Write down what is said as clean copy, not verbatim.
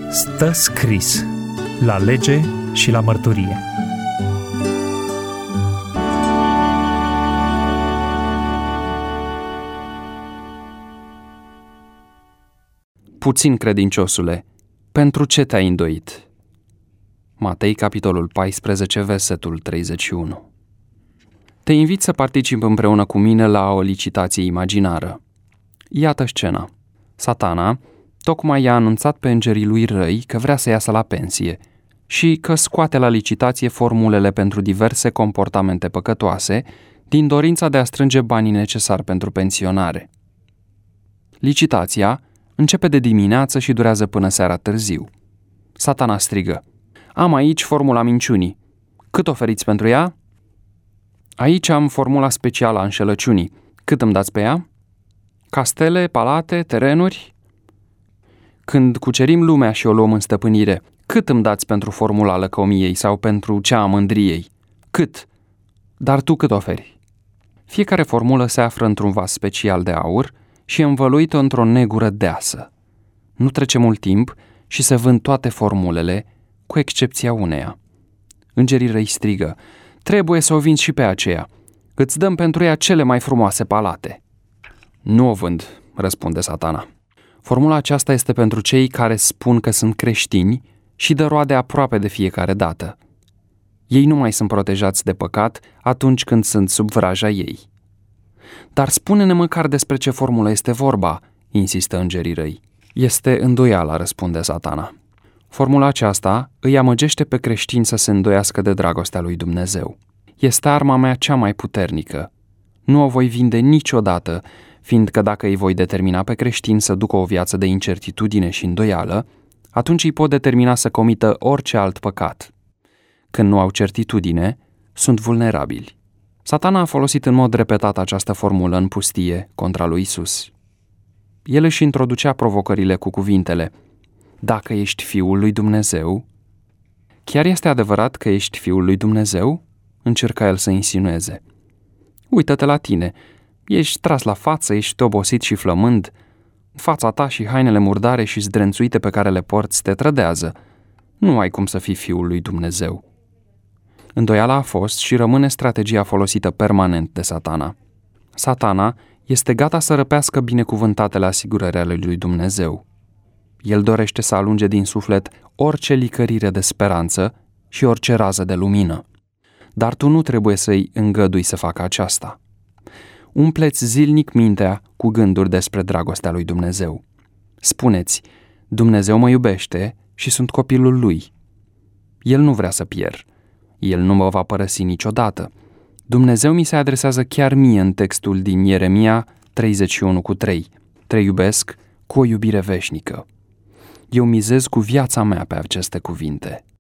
Stă scris la lege și la mărturie. Puțin credinciosule, pentru ce te-ai îndoit? Matei, capitolul 14, versetul 31. Te invit să participi împreună cu mine la o licitație imaginară. Iată scena. Satana tocmai i-a anunțat pe îngerii lui răi că vrea să iasă la pensie și că scoate la licitație formulele pentru diverse comportamente păcătoase din dorința de a strânge banii necesari pentru pensionare. Licitația începe de dimineață și durează până seara târziu. Satana strigă: "Am aici formula minciunii. Cât oferiți pentru ea?" "Aici am formula specială a înșelăciunii. Cât îmi dați pe ea?" "Castele, palate, terenuri?" "Când cucerim lumea și o luăm în stăpânire, cât îmi dați pentru formula lăcomiei sau pentru cea a mândriei? Cât? Dar tu cât oferi?" Fiecare formulă se află într-un vas special de aur și e învăluită într-o negură deasă. Nu trece mult timp și se vând toate formulele, cu excepția uneia. Îngerii răi strigă: "Trebuie să o vinzi și pe aceea. Îți dăm pentru ea cele mai frumoase palate." "Nu o vând," răspunde Satana. "Formula aceasta este pentru cei care spun că sunt creștini și dă roade aproape de fiecare dată. Ei nu mai sunt protejați de păcat atunci când sunt sub vraja ei." "Dar spune-ne măcar despre ce formulă este vorba," insistă îngerii răi. "Este îndoiala," răspunde Satana. "Formula aceasta îi amăgește pe creștini să se îndoiască de dragostea lui Dumnezeu. Este arma mea cea mai puternică. Nu o voi vinde niciodată, fiindcă dacă îi voi determina pe creștini să ducă o viață de incertitudine și îndoială, atunci îi pot determina să comită orice alt păcat. Când nu au certitudine, sunt vulnerabili." Satana a folosit în mod repetat această formulă în pustie contra lui Isus. El își introducea provocările cu cuvintele: "Dacă ești Fiul lui Dumnezeu..." "Chiar este adevărat că ești Fiul lui Dumnezeu?" încerca el să insinueze. "Uită-te la tine. Ești tras la față, ești obosit și flămând. Fața ta și hainele murdare și zdrențuite pe care le porți te trădează. Nu ai cum să fii Fiul lui Dumnezeu." Îndoiala a fost și rămâne strategia folosită permanent de Satana. Satana este gata să răpească binecuvântatele asigurări ale lui Dumnezeu. El dorește să alunge din suflet orice licărire de speranță și orice rază de lumină. Dar tu nu trebuie să-i îngădui să facă aceasta. Umpleți zilnic mintea cu gânduri despre dragostea lui Dumnezeu. Spuneți: "Dumnezeu mă iubește și sunt copilul lui. El nu vrea să pierd. El nu mă va părăsi niciodată. Dumnezeu mi se adresează chiar mie în textul din Ieremia 31:3. Te iubesc cu o iubire veșnică." Eu mizez cu viața mea pe aceste cuvinte.